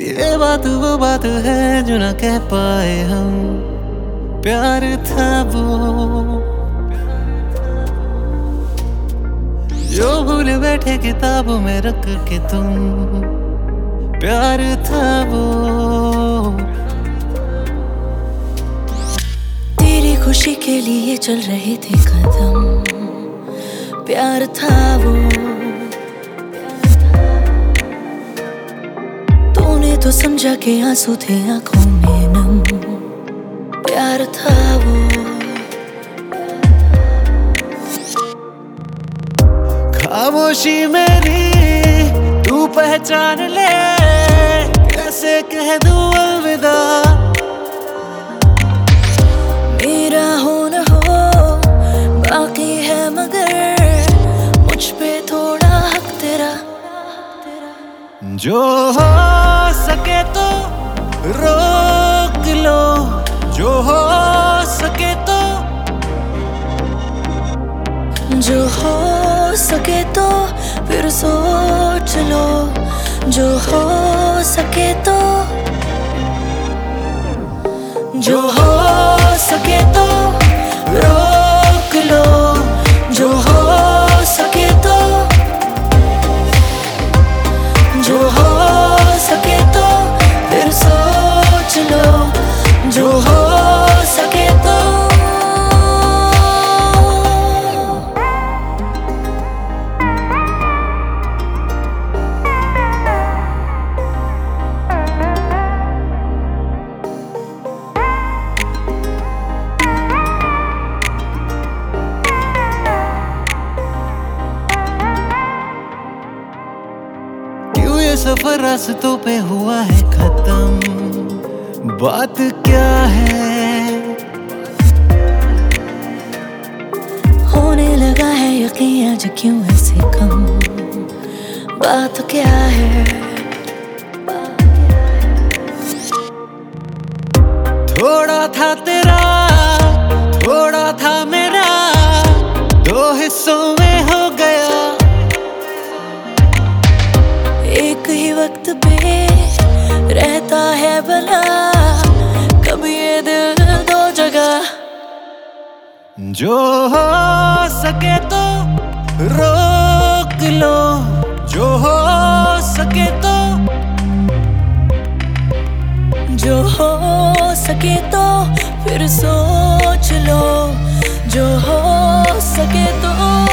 ये बात वो बात है जो ना कह पाए हम, प्यार था वो जो भूल बैठे किताबों में रख के तुम, प्यार था वो। तेरी खुशी के लिए चल रहे थे कदम, प्यार था वो। तूने तो समझा के आंसू थे आंखों में नम, प्यार था वो। खामोशी मेरी तू पहचान ले, कैसे कह दूं अलविदा। मेरा हो न हो बाकी है मगर मुझ पे थोड़ा हक तेरा। जो हो सके तो रोक लो, जो हो सके तो, जो हो सके तो फिर सोच लो, जो हो सके तो, जो हो सके तो रोक लो, जो हो सके तो, जो हो सके तो फिर सोच लो, जो हो सके तो। सफर रास्तों पे हुआ है खत्म, बात क्या है। होने लगा है यकीन आज क्यों ऐसे कम, बात क्या है। थोड़ा था तेरा थोड़ा था मेरा, दो हिस्सों में हो गया। एक ही वक्त पे रहता है भला, कभी ये दिल दो जगह। जो हो सके तो रोक लो, जो हो सके तो, जो हो सके तो फिर सोच लो, जो हो सके तो।